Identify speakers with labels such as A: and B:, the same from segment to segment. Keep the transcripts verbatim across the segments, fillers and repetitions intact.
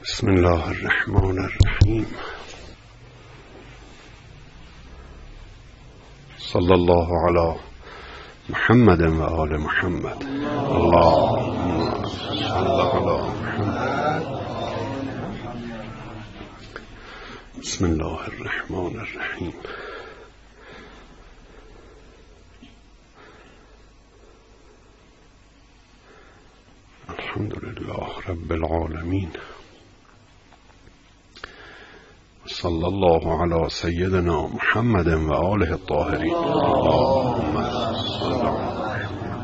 A: بسم الله الرحمن الرحیم. صلی الله علی محمد و آل محمد. اللهم صل علی محمد. بسم الله الرحمن الرحیم. الحمد لله رب العالمین. صلی الله علی سیدنا محمد و آله الطاهرین. اللهم صل علی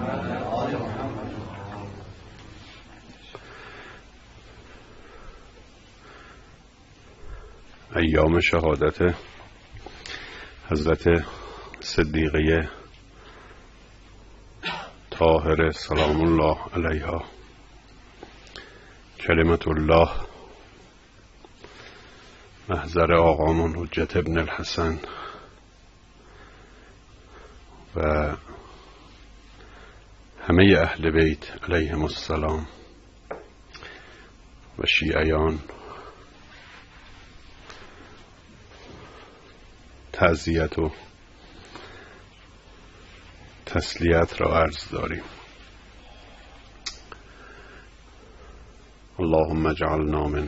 A: ایام شهادت حضرت صدیقه طاهره سلام الله علیها، کلمت الله محضر آقامون حجت ابن الحسن و همه اهل بیت علیهم السلام و شیعیان تعزیت و تسلیت را عرض داریم. اللهم اجعلنا من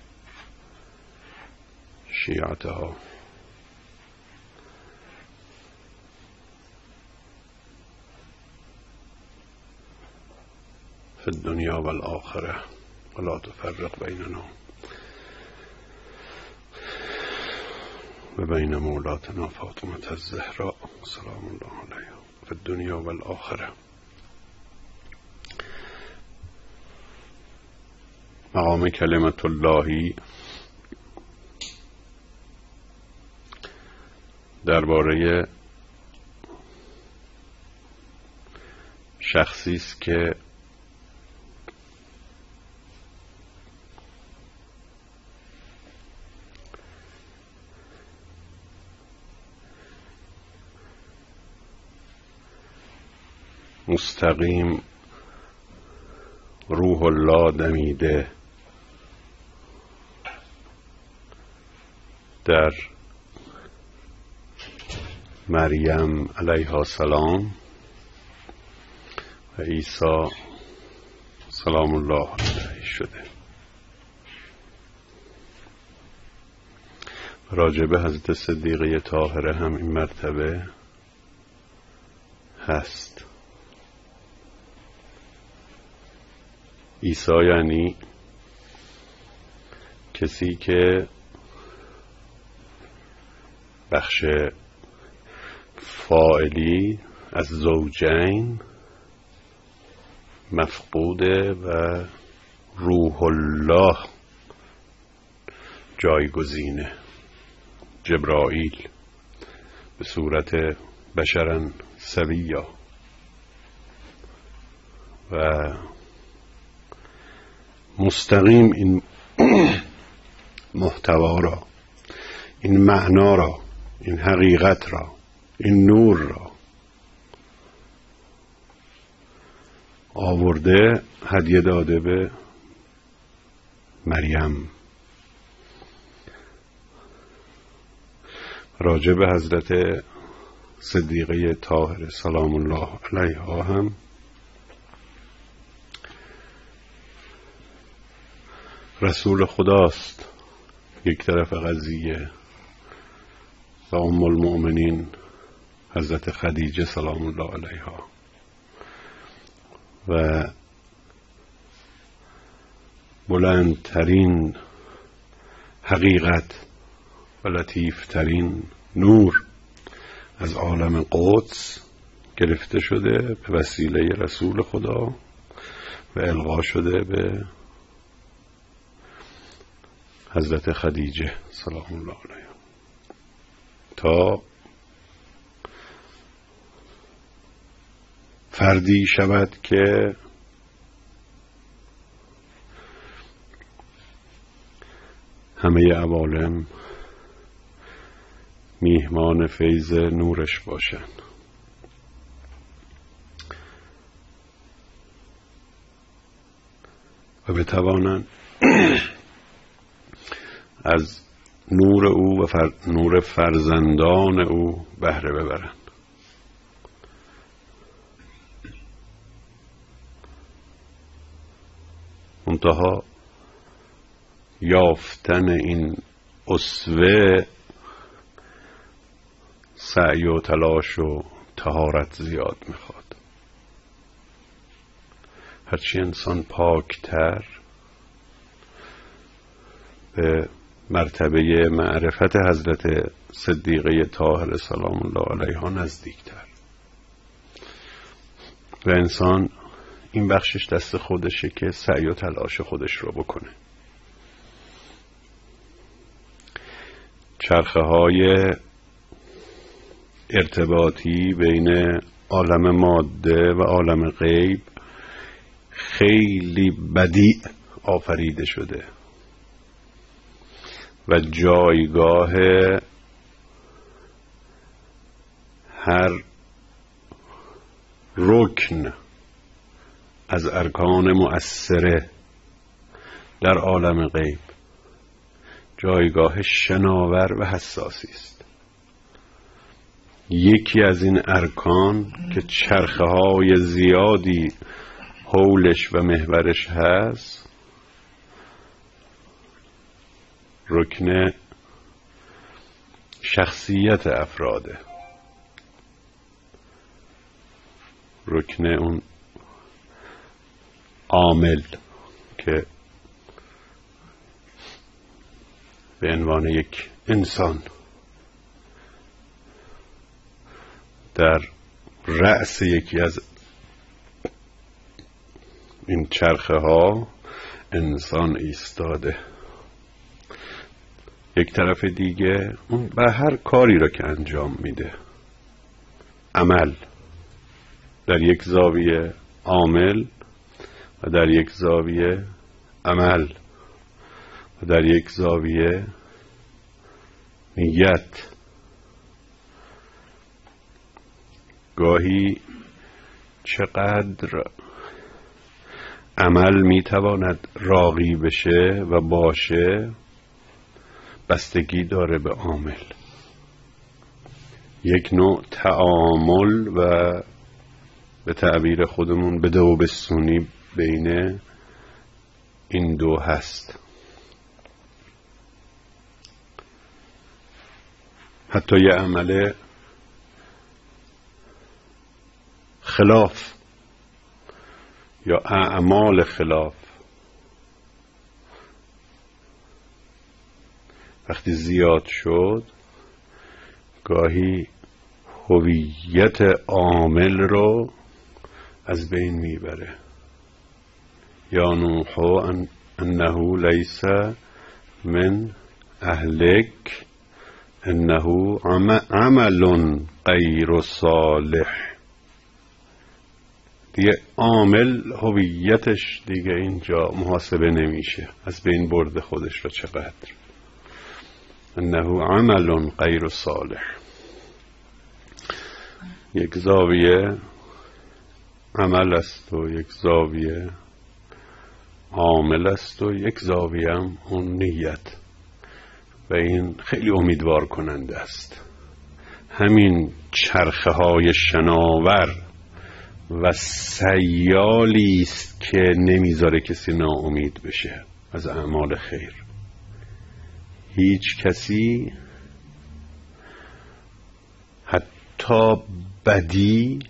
A: شیعتها. فی الدنیا و الآخره ولا تفرق بیننا و بین مولاتنا فاطمة الزهراء سلام الله علیها فی الدنیا و الآخره. مقام کلمت اللهی درباره شخصی است که مستقیم روح الله دمیده در مریم علیها السلام و عیسی سلام الله علیه شده. راجب حضرت صدیقه طاهره هم این مرتبه هست. عیسی یعنی کسی که بخش فاعلی از زوجین مفقوده و روح الله جایگزینه. جبرائیل به صورت بشرا سویا و مستقیم این محتوا را، این معنا را، این حقیقت را، این نور را آورده هدیه داده به مریم. راجع به حضرت صدیقه طاهره سلام الله علیها هم رسول خداست یک طرف قضیه و ام المؤمنین حضرت خدیجه سلام الله علیها و بلندترین حقیقت و لطیفترین نور از عالم قدس گرفته شده به وسیله رسول خدا و القا شده به حضرت خدیجه سلام الله علیها تا فردی شود که همه عوالم میهمان فیض نورش باشند. و بتوانند از نور او و فر... نور فرزندان او بهره ببرند. منتها یافتن این اسوه سعی و تلاش و طهارت زیاد میخواد. هرچی انسان پاکتر به مرتبه معرفت حضرت صدیقه طاهره سلام الله علیها نزدیکتر و انسان این بخشش دست خودشه که سعی و تلاش خودش رو بکنه. چرخه های ارتباطی بین عالم ماده و عالم غیب خیلی بدیع آفریده شده و جایگاه هر رکن از ارکان مؤثره در عالم غیب جایگاه شناور و حساسی است. یکی از این ارکان که چرخه های زیادی حولش و محورش هست رکن شخصیت افراده، رکن اون عامل که به عنوان یک انسان در رأس یکی از این چرخه ها انسان ایستاده. یک طرف دیگه اون به هر کاری را که انجام میده عمل در یک زاویه عامل و در یک زاویه عمل و در یک زاویه نیت. گاهی چقدر عمل میتواند راقی بشه و باشه بستگی داره به عامل. یک نوع تعامل و به تعبیر خودمون بده و بسونی بین این دو هست. حتی یه عمل خلاف یا اعمال خلاف وقتی زیاد شد گاهی هویت عامل رو از بین میبره. یا نوح ان انه لیس من اهلک انه عمل غیر صالح. دیگه عامل هویتش دیگه اینجا محاسبه نمیشه، از بین برده خودش را. چقدر انه عمل غیر صالح. یک زاویه عمل است و یک زاویه عامل است و یک زاویه هم اون نیت و این خیلی امیدوار کننده است. همین چرخه های شناور و سیالی است که نمیذاره کسی ناامید بشه از اعمال خیر. هیچ کسی حتی بدی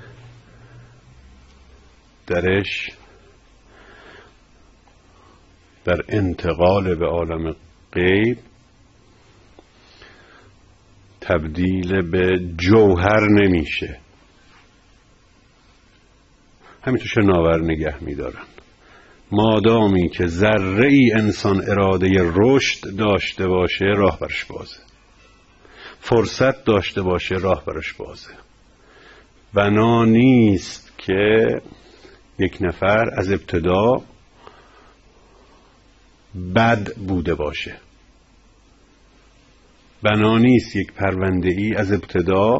A: درش در انتقال به عالم غیب تبدیل به جوهر نمیشه، همینطور شناور نگه میدارن. مادامی که ذره ای انسان اراده رشد داشته باشه راه برش بازه، فرصت داشته باشه راه برش بازه. بنا نیست که یک نفر از ابتدا بد بوده باشه، بنا نیست یک پرونده ای از ابتدا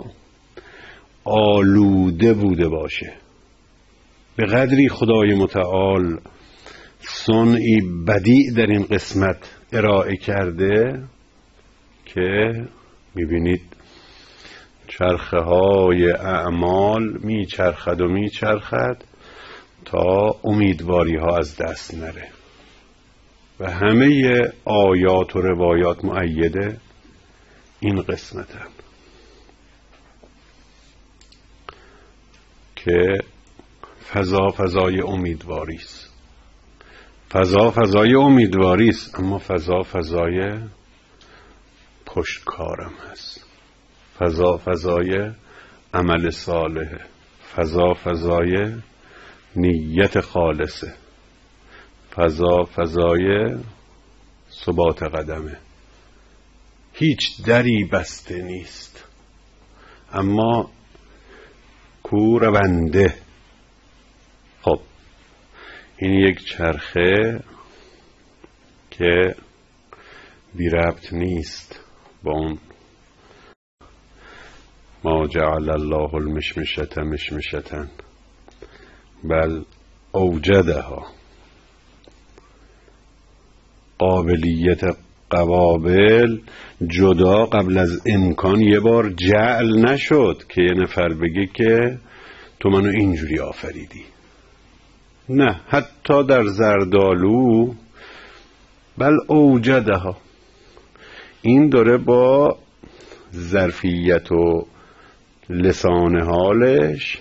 A: آلوده بوده باشه. به قدری خدای متعال صنعی بدیع در این قسمت ارائه کرده که میبینید چرخه های اعمال میچرخد و میچرخد تا امیدواری ها از دست نره و همه آیات و روایات مؤیده این قسمتن که فضا فضای امیدواری است. فضا فضای امیدواری است، اما فضا فضای پشتکارم هست. فضا فضای عمل صالحه. فضا فضای نیت خالصه. فضا فضای ثبات قدمه. هیچ دری بسته نیست، اما کو رونده. خب این یک چرخه که بی ربط نیست با اون ما جعل الله المشمشة مشمشة بل اوجدها. قابلیت قوابل جدا قبل از امکان یه بار جعل نشد که یه نفر بگه که تو منو اینجوری آفریدی. نه، حتی در زردالو بل اوجدها، این داره با ظرفیت و لسان حالش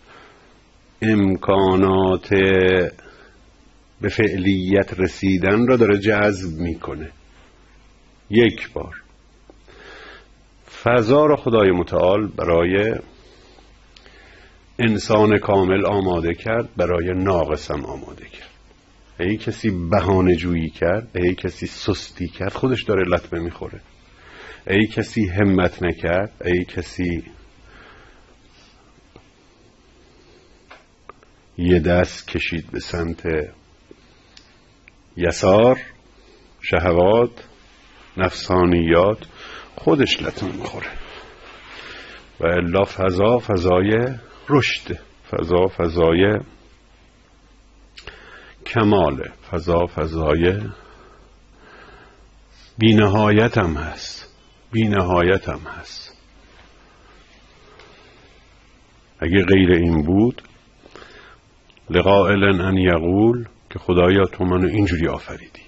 A: امکانات به فعلیت رسیدن را داره جذب میکنه. یک بار فضا را خدای متعال برای انسان کامل آماده کرد، برای ناقص هم آماده کرد. ای کسی بهانه جویی کرد، ای کسی سستی کرد، خودش داره لطمه میخوره. ای کسی همت نکرد، ای کسی یه دست کشید به سمت یسار، شهوات، نفسانیات، خودش لطمه میخوره. و الا فضا فضای رشد، فضا فضای کماله، فضا فضای بی نهایت هم هست، بی نهایت هم هست. اگه غیر این بود لقائل ان یقول که خدایا تو منو اینجوری آفریدی.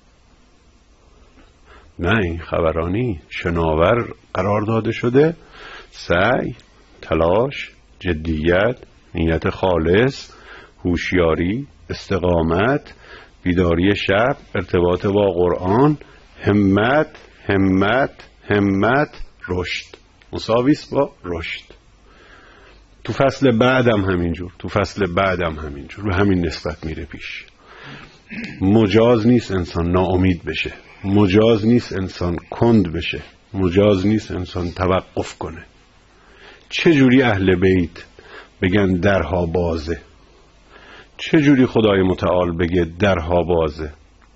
A: نه، این خبرانی شناور قرار داده شده. سعی، تلاش، جدیت، نیت خالص، هوشیاری، استقامت، بیداری شب، ارتباط با قرآن، همت، همت، همت، رشد مساویس با رشد. تو فصل بعدم همینجور، تو فصل بعدم همینجور، رو همین نسبت میره پیش. مجاز نیست انسان ناامید بشه، مجاز نیست انسان کند بشه، مجاز نیست انسان توقف کنه. چجوری اهل بیت بگن درها بازه؟ چجوری خدای متعال بگه درها بازه؟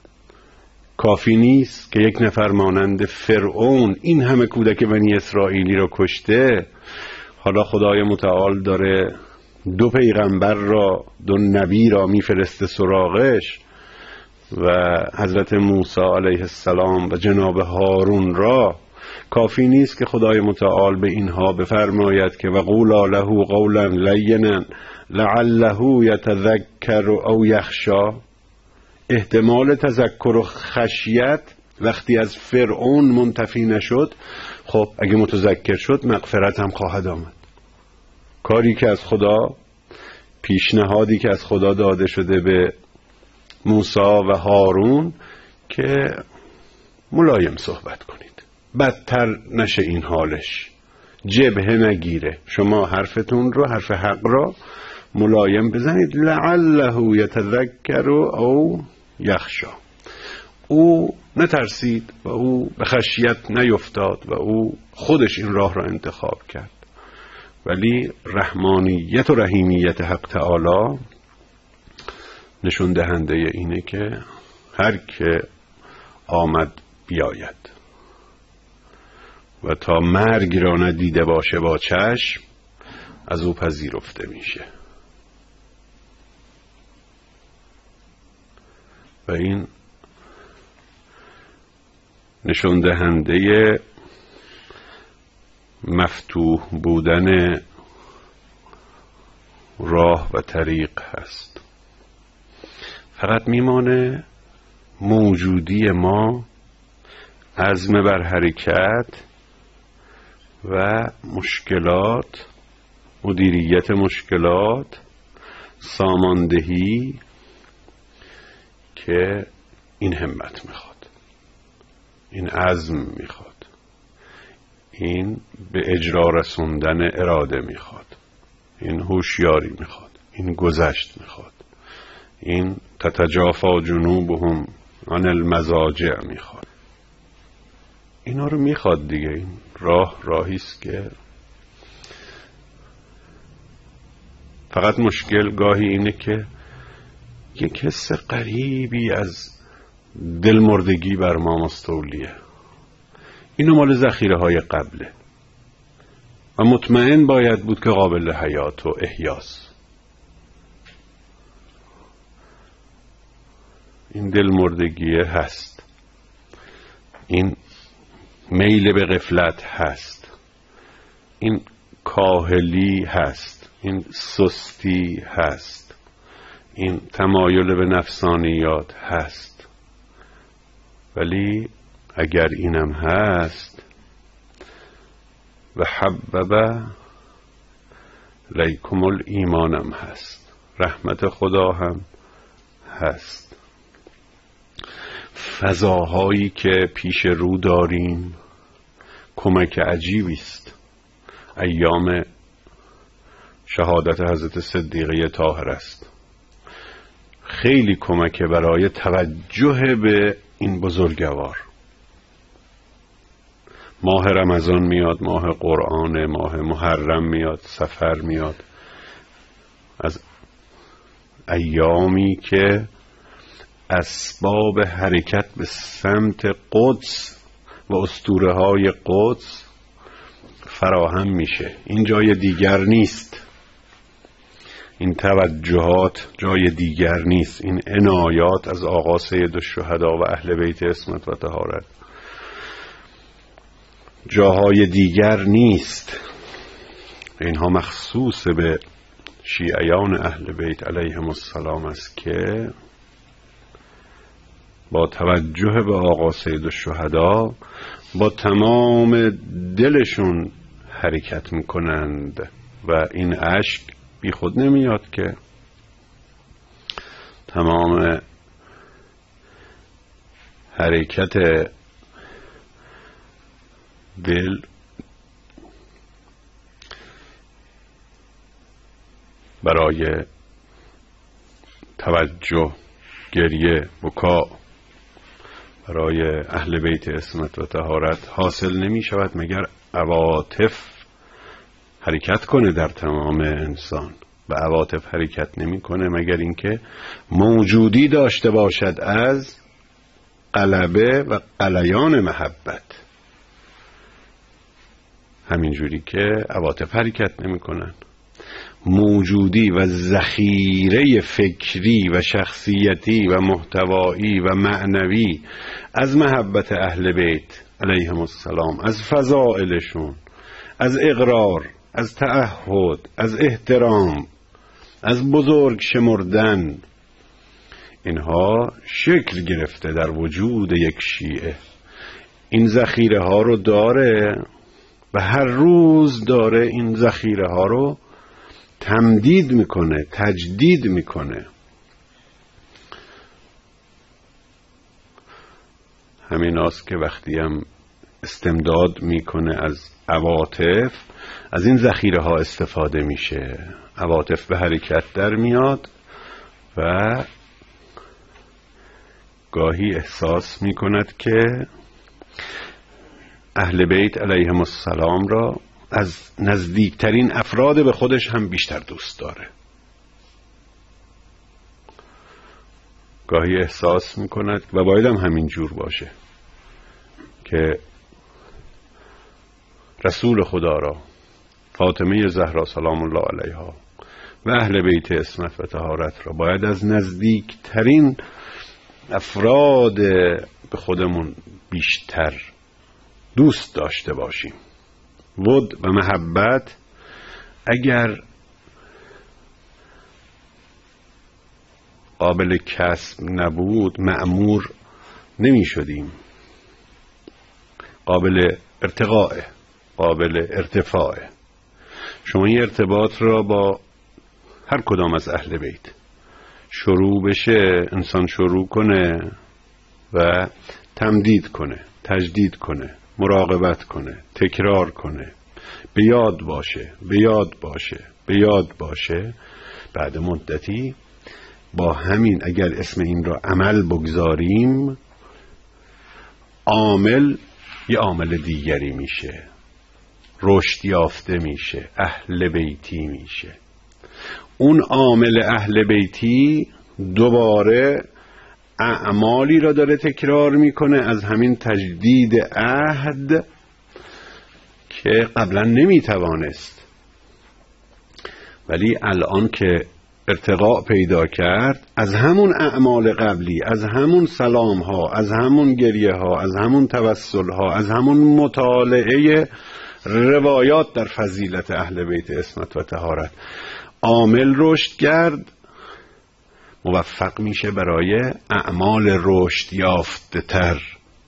A: کافی نیست که یک نفر مانند فرعون این همه کودک بنی اسرائیلی رو کشته، حالا خدای متعال داره دو پیغمبر را، دو نبی را میفرسته سراغش و حضرت موسی علیه السلام و جناب هارون را. کافی نیست که خدای متعال به اینها بفرماید که وقولا له قولا لینا لعله یتذکر او یخشی. احتمال تذکر و خشیت وقتی از فرعون منتفی نشد، خب اگه متذکر شد مغفرت هم خواهد آمد. کاری که از خدا، پیشنهادی که از خدا داده شده به موسی و هارون که ملایم صحبت کنید، بدتر نشه این حالش، جبهه نگیره. شما حرفتون رو، حرف حق را ملایم بزنید. لعله یتذکر او یخشی. او نترسید و او به خشیت نیفتاد و او خودش این راه را انتخاب کرد. ولی رحمانیت و رحیمیت حق تعالی نشون دهنده اینه که هر که آمد بیاید و تا مرگ را ندیده باشه با چشم از او پذیرفته میشه. و این نشون دهنده مفتوح بودن راه و طریق هست. فقط میمانه موجودی ما، عزم بر حرکت و مشکلات، مدیریت مشکلات، ساماندهی که این همت میخواد، این عزم میخواد، این به اجرا رسوندن اراده میخواد، این هوشیاری میخواد، این گذشت میخواد، این تتجافا جنوبهم عن المضاجع میخواد. اینا رو میخواد دیگه. این راه راهی است که فقط مشکل گاهی اینه که یک حس غریبی از دلمردگی بر ما مستولیه. اینو مال ذخیره های قبله و مطمئن باید بود که قابل حیات و احیاس. این دلمردگی هست، این میل به غفلت هست، این کاهلی هست، این سستی هست، این تمایل به نفسانیات هست. ولی اگر اینم هست و حبب لیکم الایمانم هست، رحمت خدا هم هست. فضاهایی که پیش رو داریم کمک عجیبی است. ایام شهادت حضرت صدیقه طاهر است، خیلی کمک برای توجه به این بزرگوار. ماه رمضان میاد، ماه قرآن، ماه محرم میاد، سفر میاد، از ایامی که اسباب حرکت به سمت قدس و اسطوره های قدس فراهم میشه. این جای دیگر نیست، این توجهات جای دیگر نیست، این عنایات از آقا سید الشهدا و اهل بیت عصمت و طهارت جاهای دیگر نیست. اینها مخصوص به شیعیان اهل بیت علیهم السلام است که با توجه به آقا سید الشهدا با تمام دلشون حرکت میکنند و این اشک بی خود نمیاد که تمام حرکت دل برای توجه، گریه، بکا برای اهل بیت عصمت و طهارت حاصل نمی شود مگر عواطف حرکت کنه در تمام انسان. و عواطف حرکت نمی کنه مگر اینکه موجودی داشته باشد از غلبه و غلیان محبت. همینجوری که عواطف حرکت نمی کنن، موجودی و ذخیره فکری و شخصیتی و محتوایی و معنوی از محبت اهل بیت علیهم السلام، از فضائلشون، از اقرار، از تعهد، از احترام، از بزرگ شمردن، اینها شکل گرفته در وجود یک شیعه. این ذخیره ها رو داره و هر روز داره این ذخیره ها رو تمدید میکنه، تجدید میکنه. همین است که وقتی هم استمداد میکنه از عواطف، از این ذخیره ها استفاده میشه، عواطف به حرکت در میاد و گاهی احساس میکند که اهل بیت علیهم السلام را از نزدیکترین افراد به خودش هم بیشتر دوست داره. گاهی احساس میکند و باید هم همین جور باشه که رسول خدا را، فاطمه زهرا سلام الله علیها و اهل بیت عصمت و طهارت را باید از نزدیکترین افراد به خودمون بیشتر دوست داشته باشیم. ود و محبت اگر قابل کسب نبود مأمور نمی شدیم. قابل ارتقاء، قابل ارتفاع. شما این ارتباط را با هر کدام از اهل بیت شروع بشه، انسان شروع کنه و تمدید کنه، تجدید کنه، مراقبت کنه، تکرار کنه، به یاد باشه، به یاد باشه، به یاد باشه، بعد مدتی با همین اگر اسم این را عمل بگذاریم، عامل یه عامل دیگری میشه، رشد یافته میشه، اهل بیتی میشه. اون عامل اهل بیتی دوباره اعمالی را داره تکرار میکنه از همین تجدید عهد که قبلا نمیتوانست، ولی الان که ارتقاء پیدا کرد از همون اعمال قبلی، از همون سلام ها، از همون گریه ها، از همون توسل ها، از همون مطالعه روایات در فضیلت اهل بیت عصمت و طهارت عامل رشد کرد، موفق میشه برای اعمال رشد یافته تر.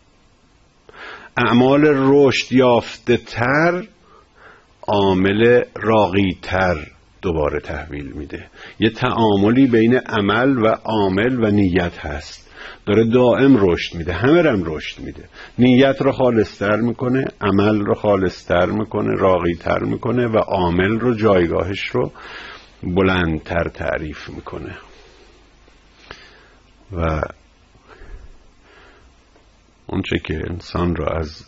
A: اعمال رشد یافته تر عامل راقی تر دوباره تحویل میده. یه تعاملی بین عمل و عامل و نیت هست، داره دائم رشد میده، همه رم رشد میده. نیت رو خالصتر میکنه، عمل رو خالصتر میکنه، راقی تر میکنه و عامل رو جایگاهش رو بلندتر تعریف میکنه. و اونچه که انسان را از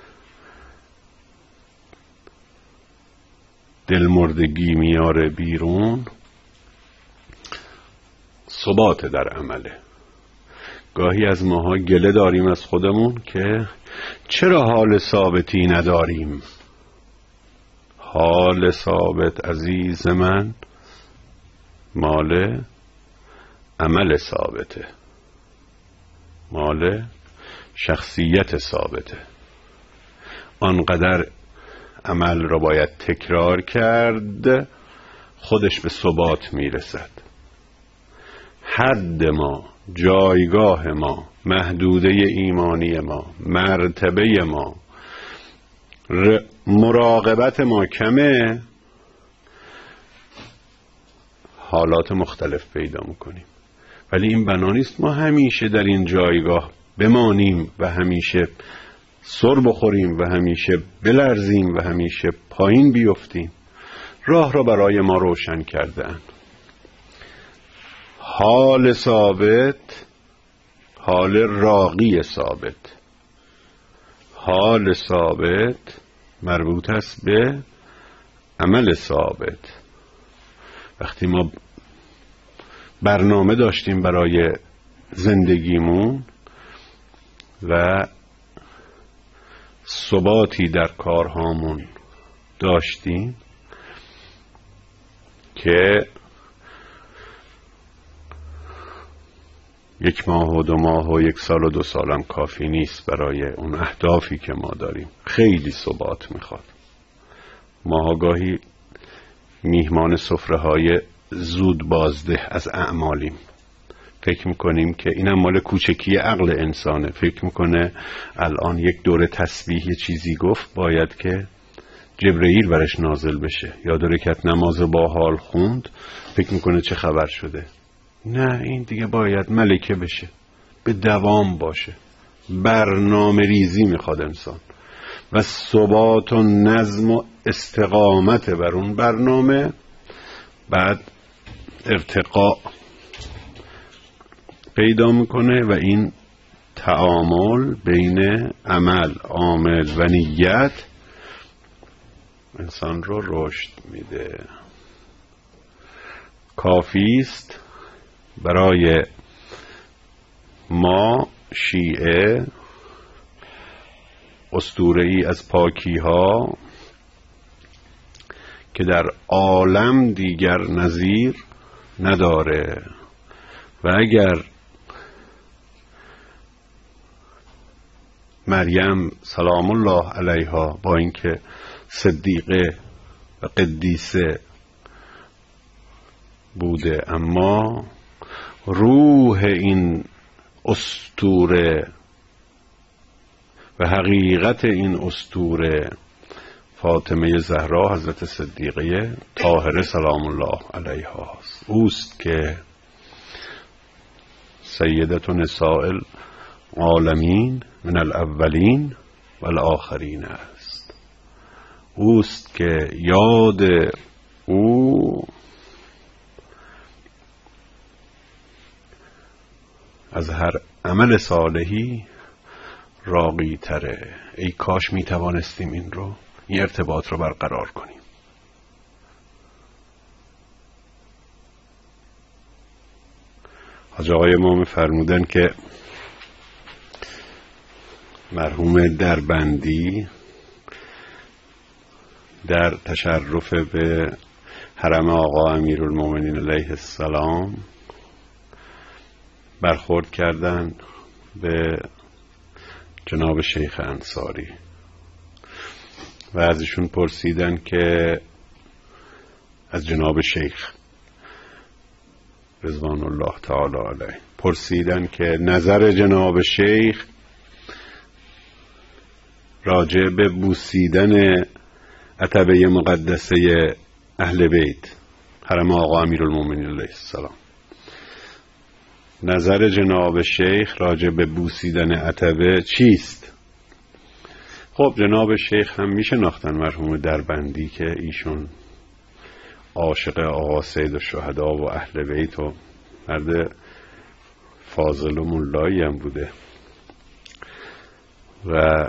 A: دلمردگی میاره بیرون ثبات در عمله. گاهی از ماها گله داریم از خودمون که چرا حال ثابتی نداریم. حال ثابت عزیز من مال عمل ثابته، مال شخصیت ثابته. آنقدر عمل را باید تکرار کرد خودش به ثبات میرسد. حد ما، جایگاه ما، محدوده ایمانی ما، مرتبه ما، مراقبت ما کمه، حالات مختلف پیدا میکنیم. ولی این بنا نیست ما همیشه در این جایگاه بمانیم و همیشه سر بخوریم و همیشه بلرزیم و همیشه پایین بیفتیم. راه را برای ما روشن کردن. حال ثابت، حال راقی ثابت. حال ثابت مربوط است به عمل ثابت. وقتی ما برنامه داشتیم برای زندگیمون و ثباتی در کارهامون داشتیم که یک ماه و دو ماه و یک سال و دو سالم کافی نیست برای اون اهدافی که ما داریم. خیلی ثبات میخواد. ما گاهی میهمان سفره های زود بازده از اعمالیم. فکر میکنیم که اینم مال کوچکی عقل انسانه. فکر میکنه الان یک دوره تسبیح یه چیزی گفت باید که جبرئیل برش نازل بشه، یا دو رکعت نماز با حال خوند فکر میکنه چه خبر شده. نه، این دیگه باید ملکه بشه، به دوام باشه. برنامه ریزی میخواد انسان و ثبات و نظم و استقامت بر اون برنامه، بعد ارتقاء پیدا میکنه و این تعامل بین عمل، عامل و نیت انسان رو رشد میده. کافی است برای ما شیعه اسطوره‌ای از پاکی ها که در عالم دیگر نظیر نداره و اگر مریم سلام الله علیها با اینکه صدیقه و قدیسه بوده، اما روح این اسطوره و حقیقت این اسطوره فاطمه زهرا حضرت صدیقه طاهره سلام الله علیها است. اوست که سیدت نساء العالمین من الاولین و الاخرین است. اوست که یاد او از هر عمل صالحی راقی تره. ای کاش می توانستیم این رو این ارتباط رو برقرار کنیم. حاج آقای امام فرمودن که مرحوم دربندی در تشرف به حرم آقا امیرالمومنین علیه السلام برخورد کردن به جناب شیخ انصاری و ازشون پرسیدن که از جناب شیخ رضوان الله تعالی علیه پرسیدن که نظر جناب شیخ راجع به بوسیدن عتبه مقدسه اهل بیت حرم آقا امیرالمومنین علیه السلام، نظر جناب شیخ راجع به بوسیدن عتبه چیست؟ خب جناب شیخ هم میشناختن مرحوم دربندی که ایشون عاشق آقا سید الشهدا و اهل بیت و مرد فاضل و مولایی هم بوده و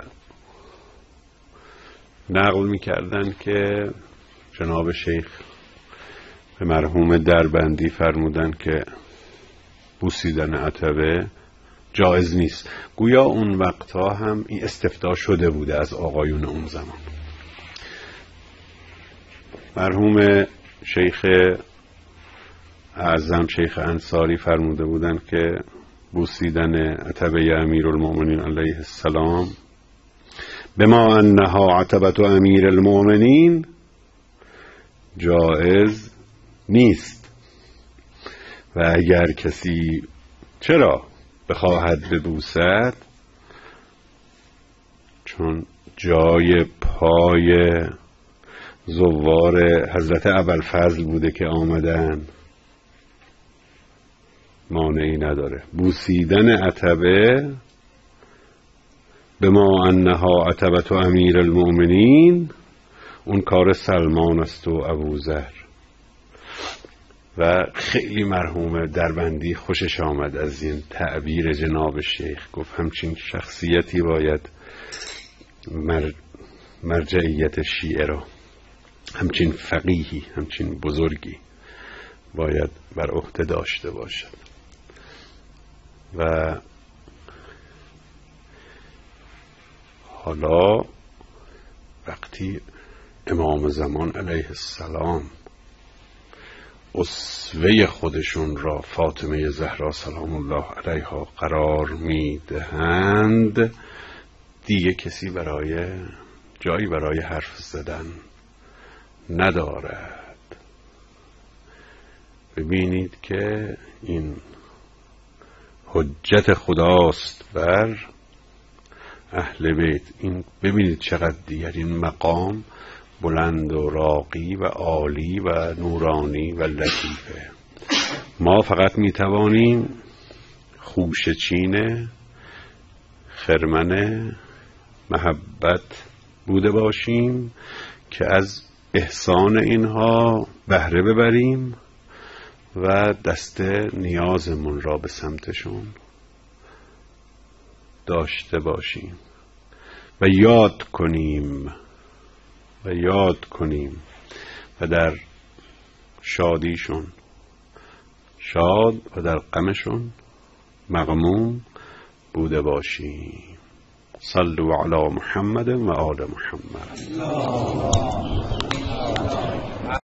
A: نقل میکردن که جناب شیخ به مرحوم دربندی فرمودن که بوسیدن عتبه جایز نیست. گویا اون وقتها هم این استفتاء شده بوده از آقایون اون زمان. مرحوم شیخ اعظم شیخ انصاری فرموده بودن که بوسیدن عتبه امیرالمومنین علیه السلام بما انها عتبه امیر المؤمنین جایز نیست و اگر کسی چرا بخواهد ببوسد چون جای پای زوار حضرت ابوالفضل بوده که آمدن مانعی نداره. بوسیدن عتبه بما انها عتبه امیر المؤمنین اون کار سلمان است و ابوذر. و خیلی مرحوم دربندی خوشش آمد از این تعبیر جناب شیخ. گفت همچین شخصیتی باید مر... مرجعیت شیعه را، همچین فقیهی، همچین بزرگی باید بر عهده داشته باشد. و حالا وقتی امام زمان علیه السلام اسوه خودشون را فاطمه زهرا سلام الله علیها قرار میدهند، دیگه کسی برای جایی برای حرف زدن ندارد. ببینید که این حجت خداست بر اهل بیت. این ببینید چقدر دیگر این مقام بلند و راقی و عالی و نورانی و لطیفه. ما فقط میتوانیم خوشه چین خرمن محبت بوده باشیم که از احسان اینها بهره ببریم و دست نیازمون را به سمتشون داشته باشیم و یاد کنیم و یاد کنیم و در شادیشون شاد و در غمشون مغموم بوده باشیم. صلوا علی محمد و آل محمد.